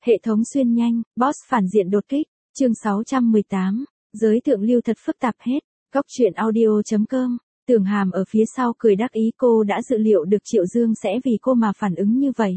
Hệ thống xuyên nhanh, boss phản diện đột kích, chương 618, giới thượng lưu thật phức tạp hết, góc truyện audio.com, Tưởng Hàm ở phía sau cười đắc ý cô đã dự liệu được Triệu Dương sẽ vì cô mà phản ứng như vậy.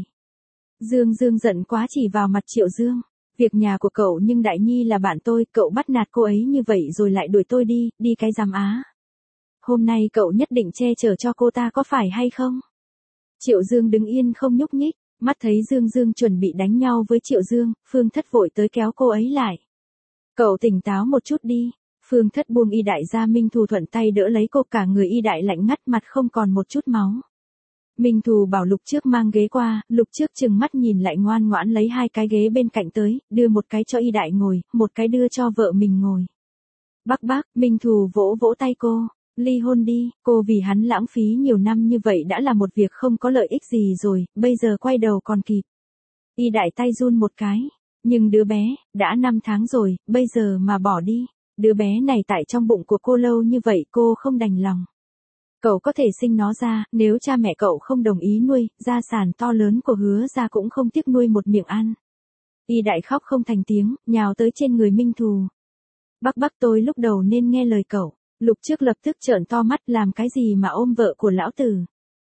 Dương giận quá chỉ vào mặt Triệu Dương, việc nhà của cậu nhưng Đại Nhi là bạn tôi, cậu bắt nạt cô ấy như vậy rồi lại đuổi tôi đi cái giám á. Hôm nay cậu nhất định che chở cho cô ta có phải hay không? Triệu Dương đứng yên không nhúc nhích. Mắt thấy Dương chuẩn bị đánh nhau với Triệu Dương, Phương Thất vội tới kéo cô ấy lại. Cậu tỉnh táo một chút đi. Phương Thất buông Y Đại ra, Minh Thù thuận tay đỡ lấy cô, cả người Y Đại lạnh ngắt, mặt không còn một chút máu. Minh Thù bảo Lục Trước mang ghế qua, Lục Trước chừng mắt nhìn lại ngoan ngoãn lấy hai cái ghế bên cạnh tới, đưa một cái cho Y Đại ngồi, một cái đưa cho vợ mình ngồi. Bác, Minh Thù vỗ vỗ tay cô. Ly hôn đi, cô vì hắn lãng phí nhiều năm như vậy đã là một việc không có lợi ích gì rồi, bây giờ quay đầu còn kịp. Y Đại tay run một cái, nhưng đứa bé, đã 5 tháng rồi, bây giờ mà bỏ đi, đứa bé này tại trong bụng của cô lâu như vậy cô không đành lòng. Cậu có thể sinh nó ra, nếu cha mẹ cậu không đồng ý nuôi, gia sản to lớn của Hứa gia cũng không tiếc nuôi một miệng ăn. Y Đại khóc không thành tiếng, nhào tới trên người Minh Thù. Bác tôi lúc đầu nên nghe lời cậu. Lục Trước lập tức trợn to mắt, làm cái gì mà ôm vợ của lão tử.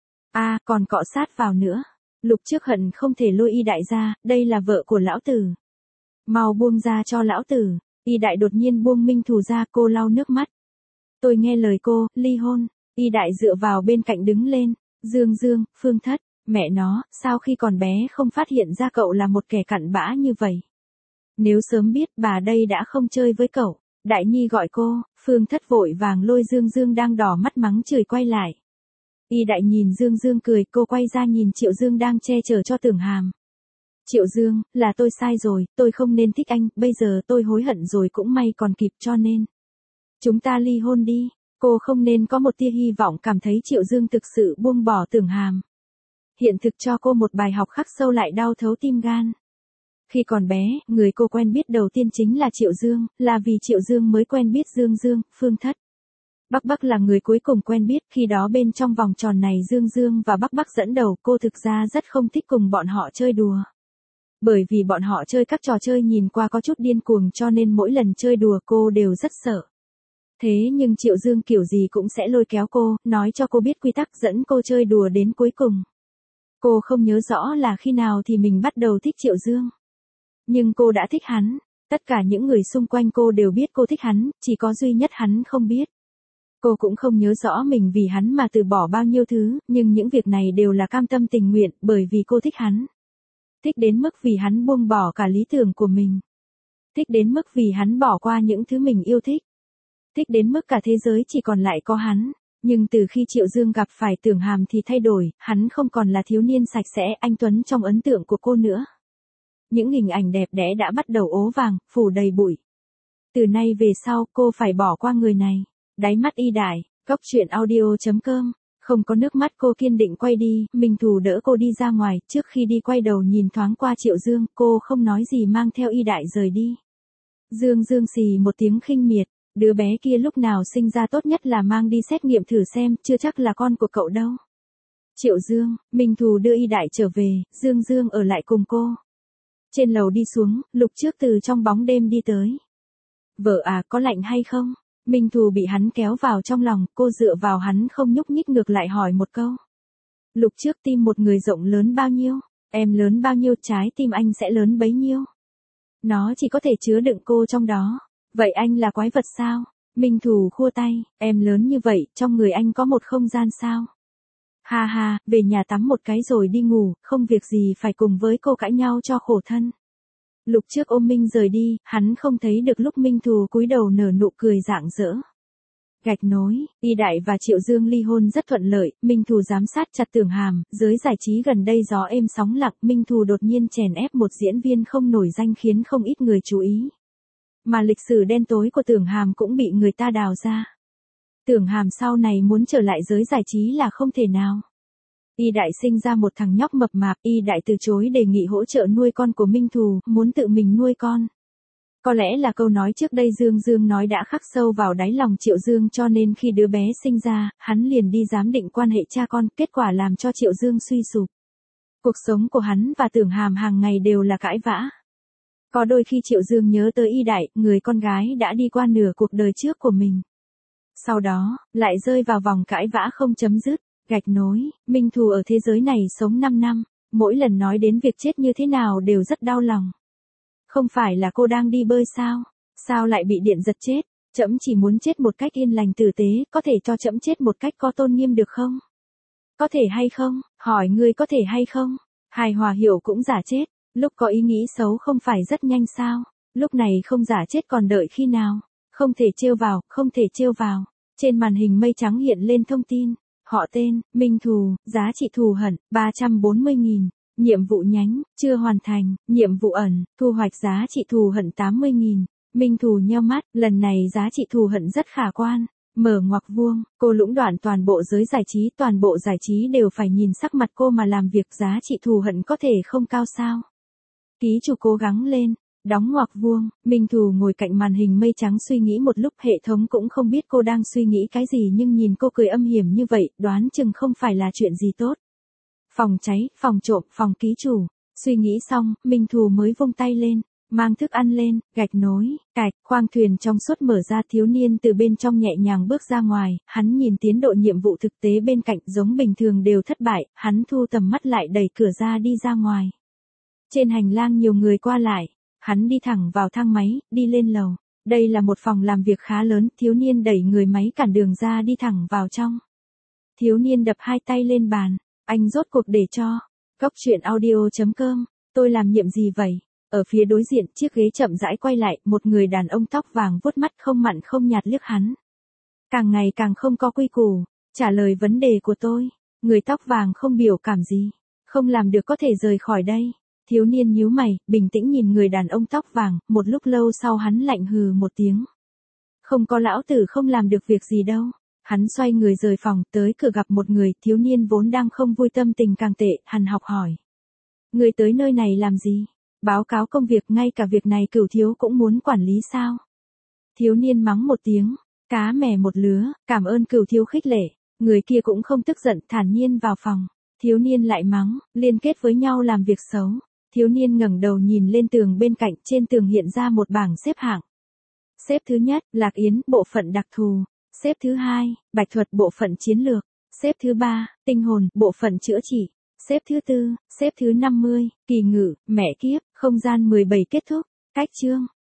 Còn cọ sát vào nữa. Lục Trước hận không thể lôi Y Đại ra, đây là vợ của lão tử. Mau buông ra cho lão tử. Y Đại đột nhiên buông Minh Thù ra, cô lau nước mắt. Tôi nghe lời cô, ly hôn. Y Đại dựa vào bên cạnh đứng lên. Dương, Phương Thất, mẹ nó, sao khi còn bé không phát hiện ra cậu là một kẻ cặn bã như vậy. Nếu sớm biết bà đây đã không chơi với cậu. Đại Nhi gọi cô, Phương Thất vội vàng lôi Dương đang đỏ mắt mắng chửi quay lại. Y Đại nhìn Dương cười, cô quay ra nhìn Triệu Dương đang che chở cho Tưởng Hàm. Triệu Dương, là tôi sai rồi, tôi không nên thích anh, bây giờ tôi hối hận rồi cũng may còn kịp, cho nên chúng ta ly hôn đi. Cô không nên có một tia hy vọng cảm thấy Triệu Dương thực sự buông bỏ Tưởng Hàm. Hiện thực cho cô một bài học khắc sâu lại đau thấu tim gan. Khi còn bé, người cô quen biết đầu tiên chính là Triệu Dương, là vì Triệu Dương mới quen biết Dương, Phương Thất. Bác là người cuối cùng quen biết, khi đó bên trong vòng tròn này Dương và bác dẫn đầu, cô thực ra rất không thích cùng bọn họ chơi đùa. Bởi vì bọn họ chơi các trò chơi nhìn qua có chút điên cuồng cho nên mỗi lần chơi đùa cô đều rất sợ. Thế nhưng Triệu Dương kiểu gì cũng sẽ lôi kéo cô, nói cho cô biết quy tắc, dẫn cô chơi đùa đến cuối cùng. Cô không nhớ rõ là khi nào thì mình bắt đầu thích Triệu Dương. Nhưng cô đã thích hắn, tất cả những người xung quanh cô đều biết cô thích hắn, chỉ có duy nhất hắn không biết. Cô cũng không nhớ rõ mình vì hắn mà từ bỏ bao nhiêu thứ, nhưng những việc này đều là cam tâm tình nguyện, bởi vì cô thích hắn. Thích đến mức vì hắn buông bỏ cả lý tưởng của mình. Thích đến mức vì hắn bỏ qua những thứ mình yêu thích. Thích đến mức cả thế giới chỉ còn lại có hắn. Nhưng từ khi Triệu Dương gặp phải Tưởng Hàm thì thay đổi, hắn không còn là thiếu niên sạch sẽ, anh tuấn trong ấn tượng của cô nữa. Những hình ảnh đẹp đẽ đã bắt đầu ố vàng, phủ đầy bụi. Từ nay về sau, cô phải bỏ qua người này. Đáy mắt Y Đại, góc truyện audio.com. Không có nước mắt, cô kiên định quay đi, Minh Thù đỡ cô đi ra ngoài, trước khi đi quay đầu nhìn thoáng qua Triệu Dương, cô không nói gì mang theo Y Đại rời đi. Dương xì một tiếng khinh miệt, đứa bé kia lúc nào sinh ra tốt nhất là mang đi xét nghiệm thử xem, chưa chắc là con của cậu đâu. Triệu Dương, Minh Thù đưa Y Đại trở về, Dương ở lại cùng cô. Trên lầu đi xuống, Lục Trước từ trong bóng đêm đi tới. Vợ có lạnh hay không? Minh Thù bị hắn kéo vào trong lòng, cô dựa vào hắn không nhúc nhích, ngược lại hỏi một câu. Lục Trước, tim một người rộng lớn bao nhiêu? Em lớn bao nhiêu, trái tim anh sẽ lớn bấy nhiêu. Nó chỉ có thể chứa đựng cô trong đó. Vậy anh là quái vật sao? Minh Thù khua tay, em lớn như vậy, trong người anh có một không gian sao? Ha, về nhà tắm một cái rồi đi ngủ, không việc gì phải cùng với cô cãi nhau cho khổ thân. Lục Trước ôm Minh rời đi, hắn không thấy được lúc Minh Thù cúi đầu nở nụ cười rạng rỡ. Gạch nối, Y Đại và Triệu Dương ly hôn rất thuận lợi, Minh Thù giám sát chặt Tưởng Hàm, giới giải trí gần đây gió êm sóng lặng, Minh Thù đột nhiên chèn ép một diễn viên không nổi danh khiến không ít người chú ý. Mà lịch sử đen tối của Tưởng Hàm cũng bị người ta đào ra. Tưởng Hàm sau này muốn trở lại giới giải trí là không thể nào. Y Đại sinh ra một thằng nhóc mập mạp, Y Đại từ chối đề nghị hỗ trợ nuôi con của Minh Thù, muốn tự mình nuôi con. Có lẽ là câu nói trước đây Dương nói đã khắc sâu vào đáy lòng Triệu Dương, cho nên khi đứa bé sinh ra, hắn liền đi giám định quan hệ cha con, kết quả làm cho Triệu Dương suy sụp. Cuộc sống của hắn và Tưởng Hàm hàng ngày đều là cãi vã. Có đôi khi Triệu Dương nhớ tới Y Đại, người con gái đã đi qua nửa cuộc đời trước của mình. Sau đó, lại rơi vào vòng cãi vã không chấm dứt, gạch nối, Minh Thù ở thế giới này sống 5 năm, mỗi lần nói đến việc chết như thế nào đều rất đau lòng. Không phải là cô đang đi bơi sao? Sao lại bị điện giật chết? Trẫm chỉ muốn chết một cách yên lành tử tế, có thể cho trẫm chết một cách có tôn nghiêm được không? Có thể hay không? Hỏi ngươi có thể hay không? Hài Hòa Hiểu cũng giả chết, lúc có ý nghĩ xấu không phải rất nhanh sao? Lúc này không giả chết còn đợi khi nào? Không thể trêu vào, không thể trêu vào. Trên màn hình mây trắng hiện lên thông tin. Họ tên, Minh Thù, giá trị thù hận, 340.000. Nhiệm vụ nhánh, chưa hoàn thành, nhiệm vụ ẩn, thu hoạch giá trị thù hận 80.000. Minh Thù nheo mắt, lần này giá trị thù hận rất khả quan. Mở ngoặc vuông, cô lũng đoạn toàn bộ giới giải trí, toàn bộ giải trí đều phải nhìn sắc mặt cô mà làm việc, giá trị thù hận có thể không cao sao. Ký chủ cố gắng lên, đóng ngoặc vuông, Minh Thù ngồi cạnh màn hình mây trắng suy nghĩ một lúc, hệ thống cũng không biết cô đang suy nghĩ cái gì nhưng nhìn cô cười âm hiểm như vậy, đoán chừng không phải là chuyện gì tốt. Phòng cháy, phòng trộm, phòng ký chủ. Suy nghĩ xong, Minh Thù mới vung tay lên, mang thức ăn lên, gạch nối, cạch, khoang thuyền trong suốt mở ra, thiếu niên từ bên trong nhẹ nhàng bước ra ngoài, hắn nhìn tiến độ nhiệm vụ thực tế bên cạnh giống bình thường đều thất bại, hắn thu tầm mắt lại đẩy cửa ra đi ra ngoài. Trên hành lang nhiều người qua lại, hắn đi thẳng vào thang máy, đi lên lầu. Đây là một phòng làm việc khá lớn, thiếu niên đẩy người máy cản đường ra đi thẳng vào trong. Thiếu niên đập hai tay lên bàn, anh rốt cuộc để cho. Góc truyện audio.com, tôi làm nhiệm gì vậy? Ở phía đối diện, chiếc ghế chậm rãi quay lại, một người đàn ông tóc vàng vuốt mắt không mặn không nhạt liếc hắn. Càng ngày càng không có quy củ, trả lời vấn đề của tôi. Người tóc vàng không biểu cảm gì. Không làm được có thể rời khỏi đây. Thiếu niên nhíu mày, bình tĩnh nhìn người đàn ông tóc vàng, một lúc lâu sau hắn lạnh hừ một tiếng. Không có lão tử không làm được việc gì đâu. Hắn xoay người rời phòng, tới cửa gặp một người, thiếu niên vốn đang không vui tâm tình càng tệ, hắn học hỏi. Người tới nơi này làm gì? Báo cáo công việc, ngay cả việc này Cửu thiếu cũng muốn quản lý sao? Thiếu niên mắng một tiếng, cá mè một lứa, cảm ơn Cửu thiếu khích lệ. Người kia cũng không tức giận, thản nhiên vào phòng. Thiếu niên lại mắng, liên kết với nhau làm việc xấu. Thiếu niên ngẩng đầu nhìn lên tường bên cạnh, trên tường hiện ra một bảng xếp hạng. Xếp thứ nhất, Lạc Yến, bộ phận đặc thù. Xếp thứ hai, Bạch Thuật, bộ phận chiến lược. Xếp thứ ba, Tinh hồn, bộ phận chữa trị. Xếp thứ tư, xếp thứ 50, Kỳ ngự, mẹ kiếp, không gian 17 kết thúc. Cách chương.